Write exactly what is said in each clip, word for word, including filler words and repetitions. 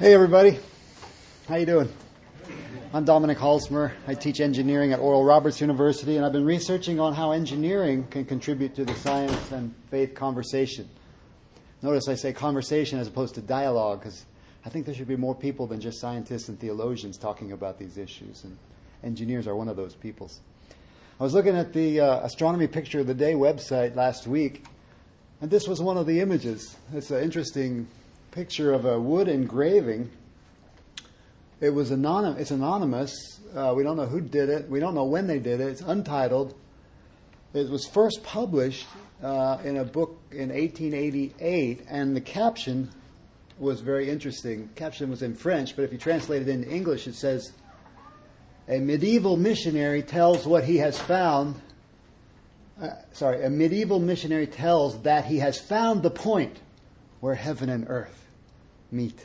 Hey everybody, how you doing? I'm Dominic Halsmer. I teach engineering at Oral Roberts University, and I've been researching on how engineering can contribute to the science and faith conversation. Notice I say conversation as opposed to dialogue, because I think there should be more people than just scientists and theologians talking about these issues, and engineers are one of those peoples. I was looking at the uh, Astronomy Picture of the Day website last week, and this was one of the images. It's an interesting picture of a wood engraving. It was anonymous. It's anonymous. Uh, we don't know who did it. We don't know when they did it. It's untitled. It was first published uh, in a book in eighteen eighty-eight, and the caption was very interesting. The caption was in French, but if you translate it into English, it says, "A medieval missionary tells what he has found." Uh, sorry, a medieval missionary tells that he has found the point where heaven and earth meet.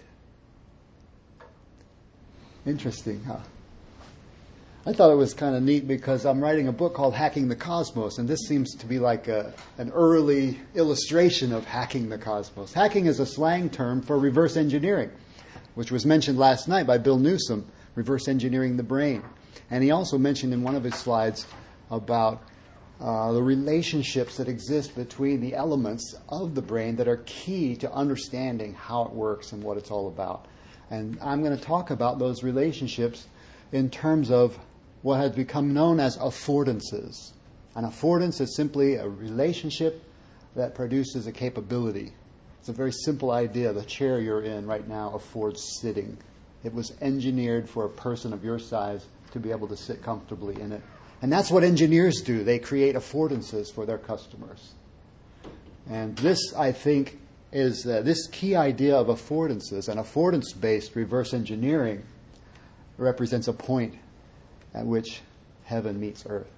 Interesting, huh? I thought it was kind of neat because I'm writing a book called Hacking the Cosmos, and this seems to be like a, an early illustration of hacking the cosmos. Hacking is a slang term for reverse engineering, which was mentioned last night by Bill Newsom, reverse engineering the brain. And he also mentioned in one of his slides about uh, the relationships that exist between the elements of the brain that are key to understanding how it works and what it's all about. And I'm going to talk about those relationships in terms of what has become known as affordances. An affordance is simply a relationship that produces a capability. It's a very simple idea. The chair you're in right now affords sitting. It was engineered for a person of your size to be able to sit comfortably in it. And that's what engineers do. They create affordances for their customers. And this, I think, is uh, this key idea of affordances, and affordance-based reverse engineering represents a point at which heaven meets earth.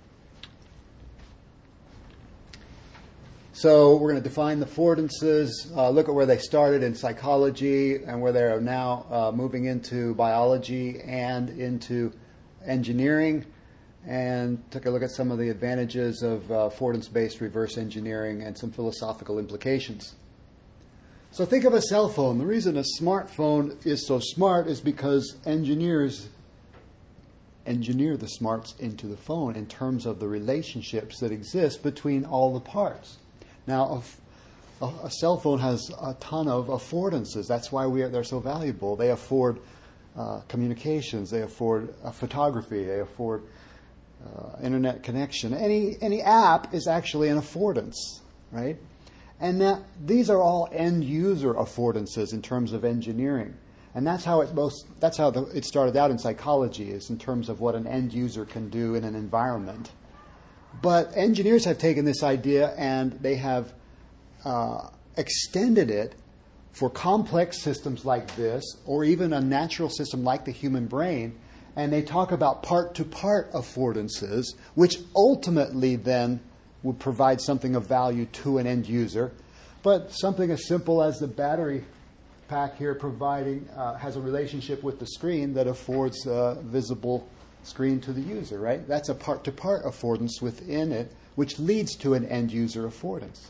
So we're going to define the affordances, uh, look at where they started in psychology and where they are now uh, moving into biology and into engineering, and took a look at some of the advantages of uh, affordance-based reverse engineering and some philosophical implications. So think of a cell phone. The reason a smartphone is so smart is because engineers engineer the smarts into the phone in terms of the relationships that exist between all the parts. Now, a, a cell phone has a ton of affordances. That's why we are, they're so valuable. They afford uh, communications. They afford uh, photography. They afford uh, internet connection. Any any app is actually an affordance, right? And that, these are all end-user affordances in terms of engineering. And that's how it most, that's how the, it started out in psychology, is in terms of what an end user can do in an environment. But engineers have taken this idea and they have uh, extended it for complex systems like this, or even a natural system like the human brain, and they talk about part-to-part affordances, which ultimately then would provide something of value to an end user. But something as simple as the battery pack here providing uh, has a relationship with the screen that affords a visible screen to the user, right? That's a part-to-part affordance within it, which leads to an end user affordance.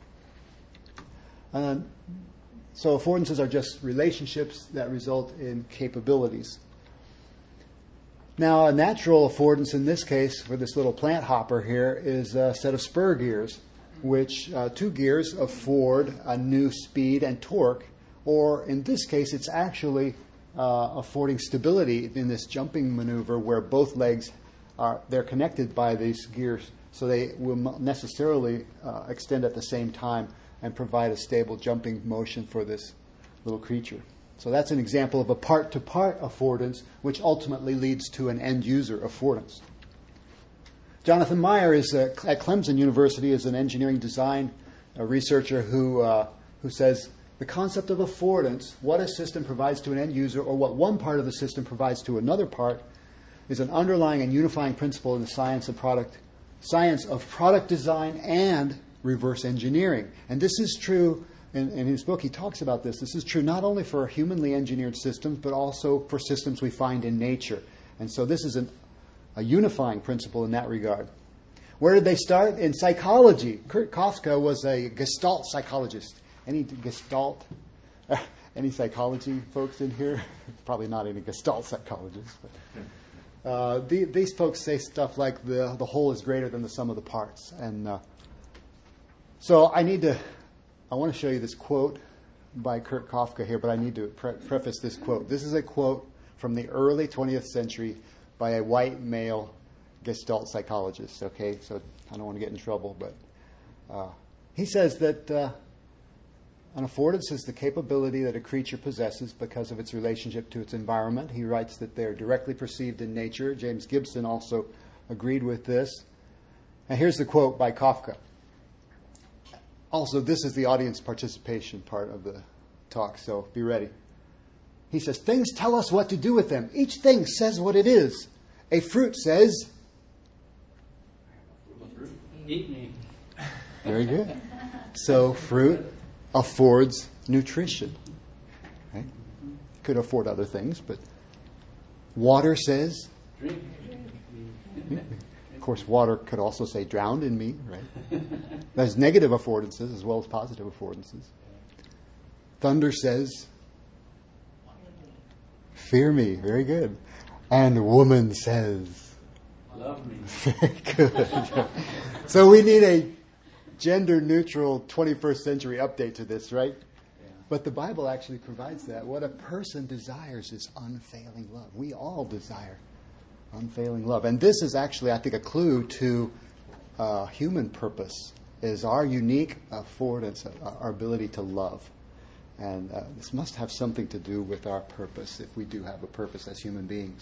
Uh, so affordances are just relationships that result in capabilities. Now, a natural affordance in this case for this little plant hopper here is a set of spur gears, which uh, two gears afford a new speed and torque, or in this case, it's actually uh, affording stability in this jumping maneuver where both legs are they're connected by these gears, so they will necessarily uh, extend at the same time and provide a stable jumping motion for this little creature. So that's an example of a part-to-part affordance, which ultimately leads to an end-user affordance. Jonathan Meyer is uh, at Clemson University is an engineering design uh, researcher who uh, who says the concept of affordance, what a system provides to an end user or what one part of the system provides to another part, is an underlying and unifying principle in the science of product science of product design and reverse engineering. And this is true. In, in his book, he talks about this. This is true not only for humanly engineered systems, but also for systems we find in nature. And so this is an, a unifying principle in that regard. Where did they start? In psychology. Kurt Kafka was a Gestalt psychologist. Any Gestalt? Any psychology folks in here? Probably not any Gestalt psychologists. But, uh, the, these folks say stuff like the the whole is greater than the sum of the parts. And uh, so I need to, I want to show you this quote by Kurt Koffka here, but I need to pre- preface this quote. This is a quote from the early twentieth century by a white male Gestalt psychologist. Okay, so I don't want to get in trouble, but uh, he says that uh, an affordance is the capability that a creature possesses because of its relationship to its environment. He writes that they're directly perceived in nature. James Gibson also agreed with this. And here's the quote by Koffka. Also, this is the audience participation part of the talk, so be ready. He says, things tell us what to do with them. Each thing says what it is. A fruit says, eat me. Very good. So fruit affords nutrition. Right? Could afford other things, but water says, Drink. Of course, water could also say drowned in me, right? There's negative affordances as well as positive affordances. Thunder says, fear me. Very good. And woman says, Love me. very good. So we need a gender-neutral twenty-first century update to this, right? Yeah. But the Bible actually provides that. What a person desires is unfailing love. We all desire unfailing love. And this is actually, I think, a clue to uh, human purpose, is our unique affordance, uh, our ability to love. And uh, this must have something to do with our purpose, if we do have a purpose as human beings.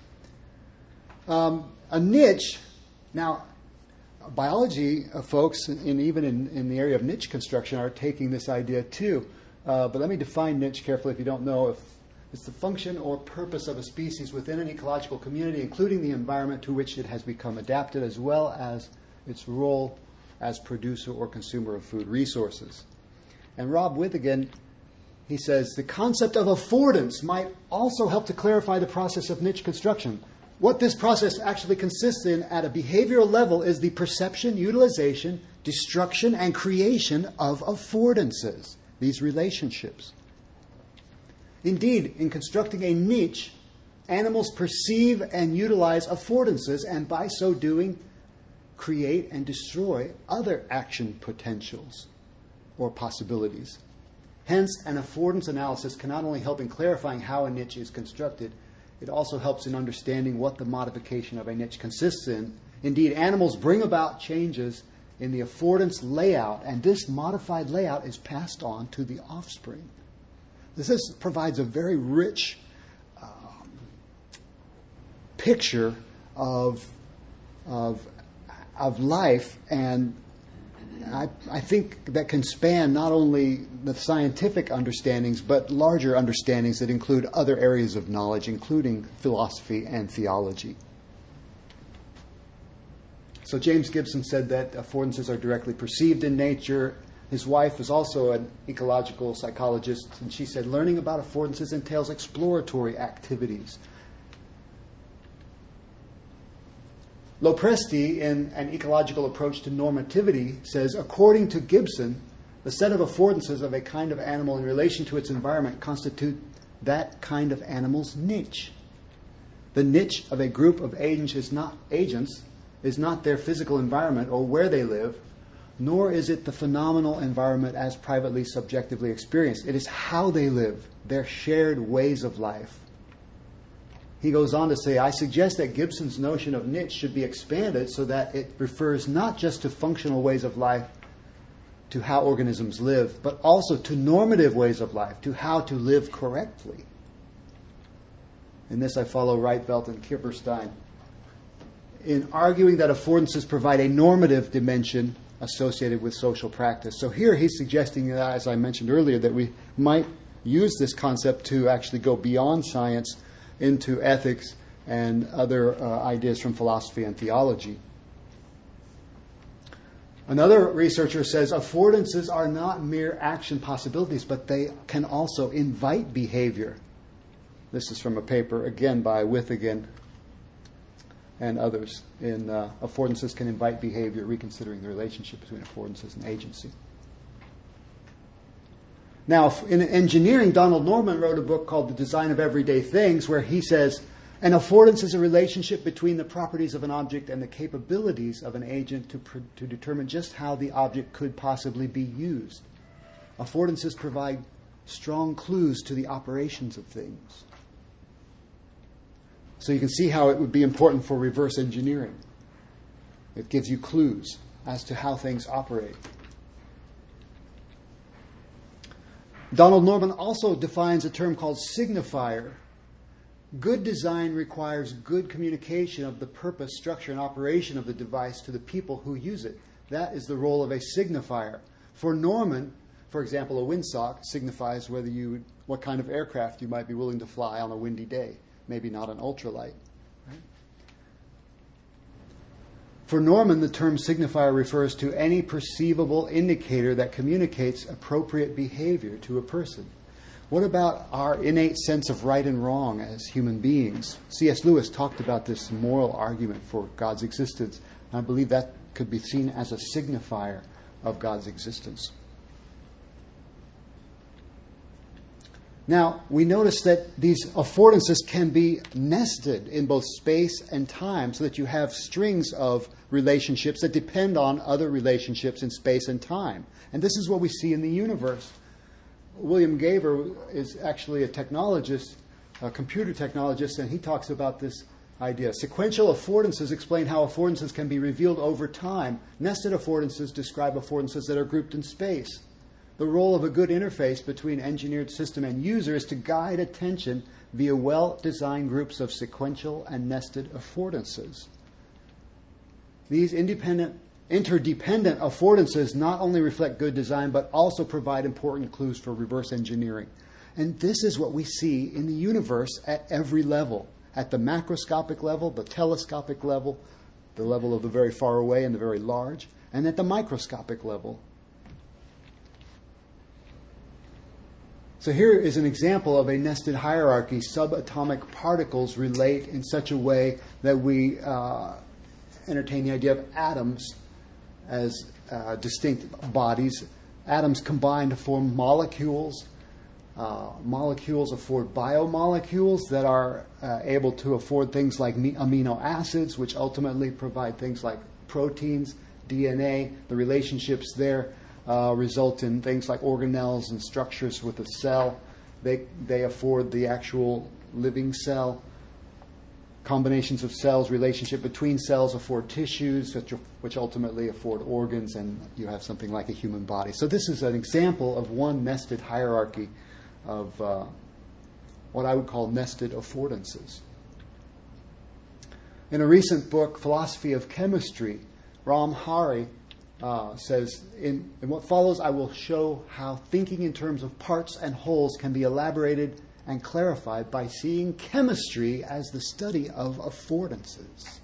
Um, a niche, now, biology uh, folks, and even in, in the area of niche construction, are taking this idea too. Uh, but let me define niche carefully if you don't know. If it's the function or purpose of a species within an ecological community, including the environment to which it has become adapted, as well as its role as producer or consumer of food resources. And Rob Withigan, he says, the concept of affordance might also help to clarify the process of niche construction. What this process actually consists in at a behavioral level is the perception, utilization, destruction, and creation of affordances, these relationships. Indeed, in constructing a niche, animals perceive and utilize affordances, and by so doing, create and destroy other action potentials or possibilities. Hence, an affordance analysis can not only help in clarifying how a niche is constructed, it also helps in understanding what the modification of a niche consists in. Indeed, animals bring about changes in the affordance layout, and this modified layout is passed on to the offspring. This is, provides a very rich um, picture of, of, of life, and I, I think that can span not only the scientific understandings, but larger understandings that include other areas of knowledge, including philosophy and theology. So James Gibson said that affordances are directly perceived in nature. His wife was also an ecological psychologist, and she said learning about affordances entails exploratory activities. Lopresti, in An Ecological Approach to Normativity, says, according to Gibson, the set of affordances of a kind of animal in relation to its environment constitute that kind of animal's niche. The niche of a group of agents is not, agents is not their physical environment or where they live, nor is it the phenomenal environment as privately subjectively experienced. It is how they live, their shared ways of life. He goes on to say, I suggest that Gibson's notion of niche should be expanded so that it refers not just to functional ways of life, to how organisms live, but also to normative ways of life, to how to live correctly. In this I follow Rietveld and Kipperstein in arguing that affordances provide a normative dimension associated with social practice. So here he's suggesting, that, as I mentioned earlier, that we might use this concept to actually go beyond science into ethics and other uh, ideas from philosophy and theology. Another researcher says affordances are not mere action possibilities, but they can also invite behavior. This is from a paper, again, by Withigan and others in uh, Affordances Can Invite Behavior, Reconsidering the Relationship Between Affordances and Agency. Now, in engineering, Donald Norman wrote a book called The Design of Everyday Things, where he says, an affordance is a relationship between the properties of an object and the capabilities of an agent to, pr- to determine just how the object could possibly be used. Affordances provide strong clues to the operations of things. So you can see how it would be important for reverse engineering. It gives you clues as to how things operate. Donald Norman also defines a term called signifier. Good design requires good communication of the purpose, structure, and operation of the device to the people who use it. That is the role of a signifier. For Norman, for example, a windsock signifies whether you, what kind of aircraft you might be willing to fly on a windy day. Maybe not an ultralight. Right? For Norman, the term signifier refers to any perceivable indicator that communicates appropriate behavior to a person. What about our innate sense of right and wrong as human beings? C S Lewis talked about this moral argument for God's existence. And I believe that could be seen as a signifier of God's existence. Now, we notice that these affordances can be nested in both space and time so that you have strings of relationships that depend on other relationships in space and time. And this is what we see in the universe. William Gaver is actually a technologist, a computer technologist, and he talks about this idea. Sequential affordances explain how affordances can be revealed over time. Nested affordances describe affordances that are grouped in space. The role of a good interface between engineered system and user is to guide attention via well-designed groups of sequential and nested affordances. These independent Interdependent affordances not only reflect good design, but also provide important clues for reverse engineering. And this is what we see in the universe at every level. At the macroscopic level, the telescopic level, the level of the very far away and the very large, and at the microscopic level. So here is an example of a nested hierarchy. Subatomic particles relate in such a way that we uh, entertain the idea of atoms as uh, distinct bodies. Atoms combine to form molecules. Uh, molecules afford biomolecules that are uh, able to afford things like me- amino acids, which ultimately provide things like proteins, D N A. The relationships there uh, result in things like organelles and structures with a cell. They, they afford the actual living cell. Combinations of cells, relationship between cells afford tissues, which, which ultimately afford organs, and you have something like a human body. So this is an example of one nested hierarchy of uh, what I would call nested affordances. In a recent book, Philosophy of Chemistry, Ram Hari uh, says, in, in what follows, I will show how thinking in terms of parts and wholes can be elaborated and clarified by seeing chemistry as the study of affordances.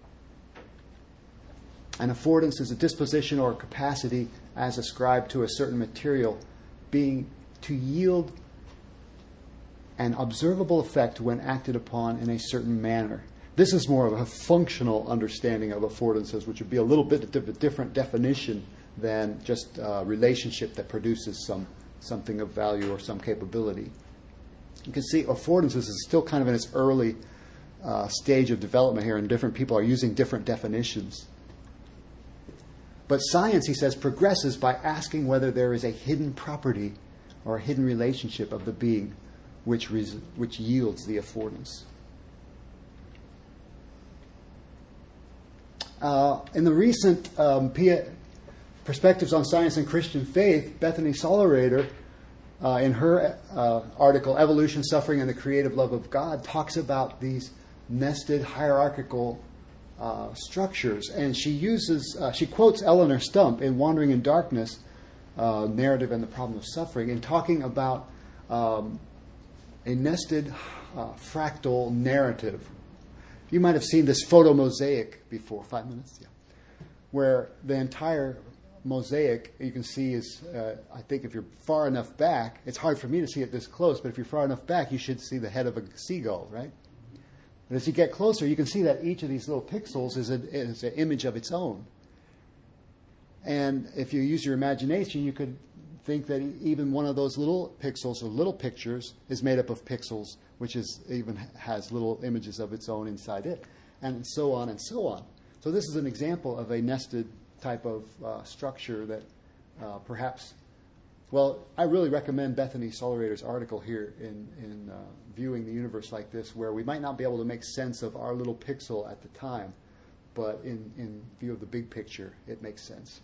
An affordance is a disposition or capacity as ascribed to a certain material being to yield an observable effect when acted upon in a certain manner. This is more of a functional understanding of affordances, which would be a little bit of a different definition than just a relationship that produces some something of value or some capability. You can see affordances is still kind of in its early uh, stage of development here, and different people are using different definitions. But science, he says, progresses by asking whether there is a hidden property or a hidden relationship of the being which, res- which yields the affordance. Uh, in the recent um, P- Perspectives on Science and Christian Faith, Bethany Solerator, Uh, in her uh, article, Evolution, Suffering, and the Creative Love of God, talks about these nested hierarchical uh, structures. And she uses, uh, she quotes Eleanor Stump in Wandering in Darkness, uh, Narrative and the Problem of Suffering, in talking about um, a nested uh, fractal narrative. You might have seen this photo mosaic before, five minutes, yeah, where the entire mosaic you can see is, uh, I think if you're far enough back, it's hard for me to see it this close, but if you're far enough back, you should see the head of a seagull, right? But as you get closer, you can see that each of these little pixels is, a, is an image of its own. And if you use your imagination, you could think that even one of those little pixels or little pictures is made up of pixels, which is even has little images of its own inside it, and so on and so on. So this is an example of a nested type of uh, structure that uh, perhaps, well, I really recommend Bethany Solerator's article here in, in uh, viewing the universe like this, where we might not be able to make sense of our little pixel at the time, but in, in view of the big picture, it makes sense.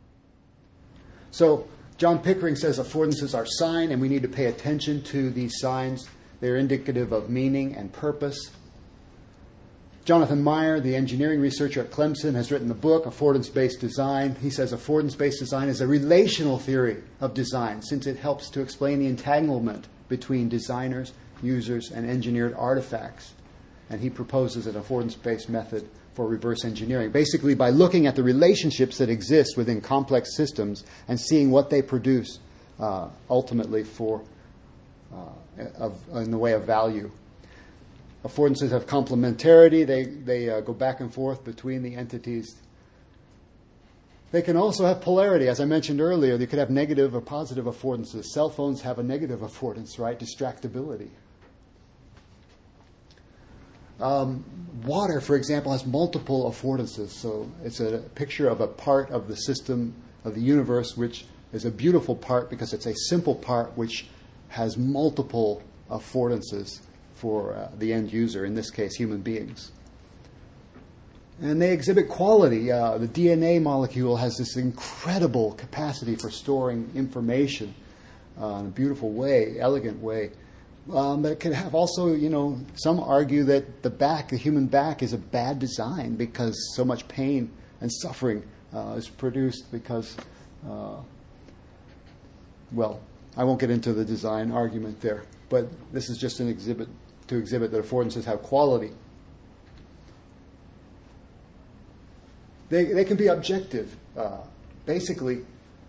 So John Pickering says affordances are sign, and we need to pay attention to these signs. They're indicative of meaning and purpose. Jonathan Meyer, the engineering researcher at Clemson, has written the book, Affordance-Based Design. He says affordance-based design is a relational theory of design, since it helps to explain the entanglement between designers, users, and engineered artifacts. And he proposes an affordance-based method for reverse engineering, basically by looking at the relationships that exist within complex systems and seeing what they produce uh, ultimately for uh, of, in the way of value. Affordances have complementarity. They, they uh, go back and forth between the entities. They can also have polarity. As I mentioned earlier, they could have negative or positive affordances. Cell phones have a negative affordance, right? Distractibility. Um, water, for example, has multiple affordances. So it's a picture of a part of the system of the universe, which is a beautiful part because it's a simple part which has multiple affordances for uh, the end user, in this case, human beings. And they exhibit quality. Uh, the D N A molecule has this incredible capacity for storing information uh, in a beautiful way, elegant way. Um, but it can have also, you know, some argue that the back, the human back, is a bad design because so much pain and suffering uh, is produced because, uh, well, I won't get into the design argument there, but this is just an exhibit to exhibit that affordances have quality. They, they can be objective. Uh, basically,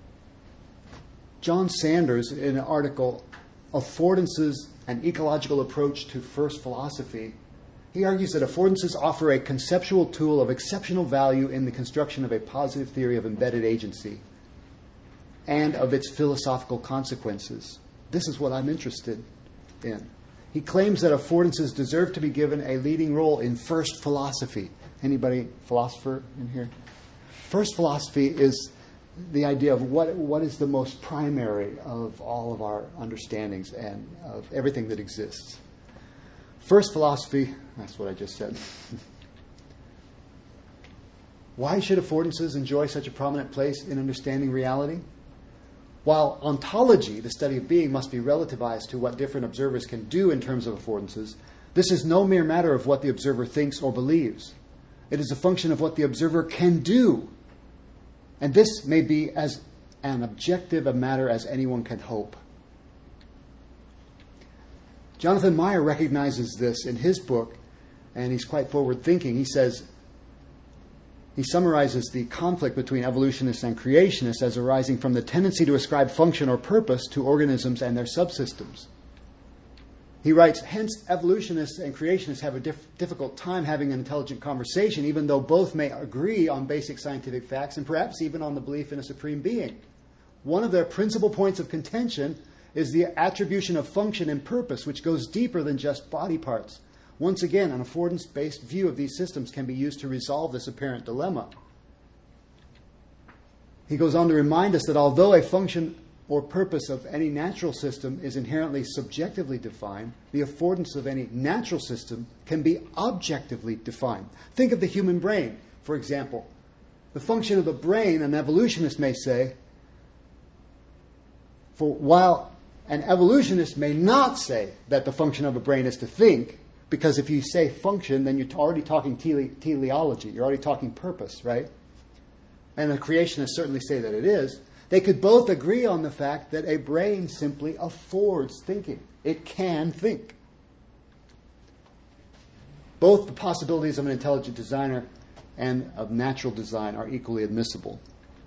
John Sanders, in an article, Affordances, an Ecological Approach to First Philosophy, he argues that affordances offer a conceptual tool of exceptional value in the construction of a positive theory of embedded agency and of its philosophical consequences. This is what I'm interested in. He claims that affordances deserve to be given a leading role in first philosophy. Anybody philosopher in here? First philosophy is the idea of what what is the most primary of all of our understandings and of everything that exists. First philosophy, that's what I just said. Why should affordances enjoy such a prominent place in understanding reality? While ontology, the study of being, must be relativized to what different observers can do in terms of affordances, this is no mere matter of what the observer thinks or believes. It is a function of what the observer can do. And this may be as an objective a matter as anyone can hope. Jonathan Meyer recognizes this in his book, and he's quite forward-thinking. He says, he summarizes the conflict between evolutionists and creationists as arising from the tendency to ascribe function or purpose to organisms and their subsystems. He writes, hence, evolutionists and creationists have a diff- difficult time having an intelligent conversation, even though both may agree on basic scientific facts and perhaps even on the belief in a supreme being. One of their principal points of contention is the attribution of function and purpose, which goes deeper than just body parts. Once again, an affordance-based view of these systems can be used to resolve this apparent dilemma. He goes on to remind us that although a function or purpose of any natural system is inherently subjectively defined, the affordance of any natural system can be objectively defined. Think of the human brain, for example. The function of the brain, an evolutionist may say, for while an evolutionist may not say that the function of a brain is to think, because if you say function, then you're already talking tele- teleology. You're already talking purpose, right? And the creationists certainly say that it is. They could both agree on the fact that a brain simply affords thinking. It can think. Both the possibilities of an intelligent designer and of natural design are equally admissible.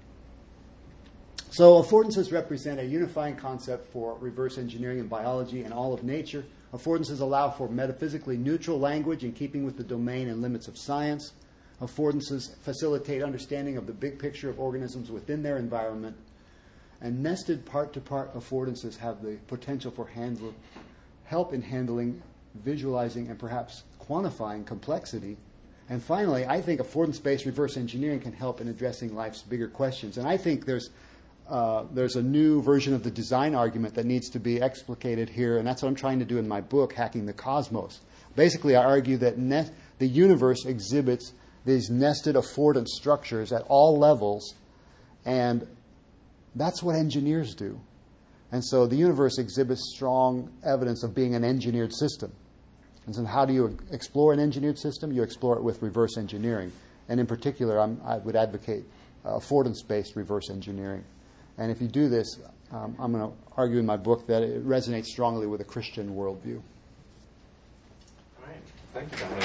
So affordances represent a unifying concept for reverse engineering in biology and all of nature. Affordances allow for metaphysically neutral language in keeping with the domain and limits of science. Affordances facilitate understanding of the big picture of organisms within their environment. And nested part-to-part affordances have the potential for handle, help in handling, visualizing, and perhaps quantifying complexity. And finally, I think affordance-based reverse engineering can help in addressing life's bigger questions. And I think there's uh, there's a new version of the design argument that needs to be explicated here, and that's what I'm trying to do in my book, Hacking the Cosmos. Basically, I argue that ne- the universe exhibits these nested affordance structures at all levels, and that's what engineers do. And so the universe exhibits strong evidence of being an engineered system. And so how do you explore an engineered system? You explore it with reverse engineering. And in particular, I'm, I would advocate uh, affordance-based reverse engineering. And if you do this, um, I'm going to argue in my book that it resonates strongly with a Christian worldview. All right. Thank you, Dominic.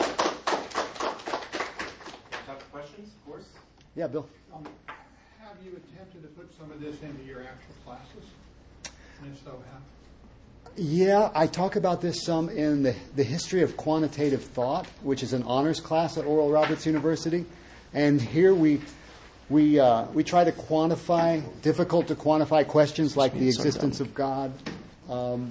Have questions, of course? Yeah, Bill. Um, have you attempted to put some of this into your actual classes? And if so, how? Yeah, I talk about this some in the, the History of Quantitative Thought, which is an honors class at Oral Roberts University. And here we we uh, we try to quantify difficult to quantify questions like the existence of God um,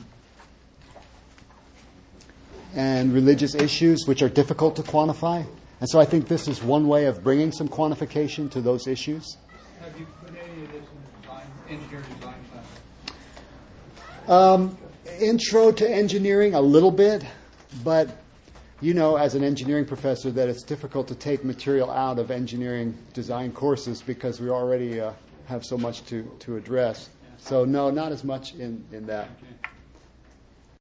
and religious issues, which are difficult to quantify. And so I think this is one way of bringing some quantification to those issues. Have you put any of this in the design, engineering design class? Um, intro to engineering, a little bit, but you know, as an engineering professor, that it's difficult to take material out of engineering design courses because we already uh, have so much to, to address. So no, not as much in, in that. Okay.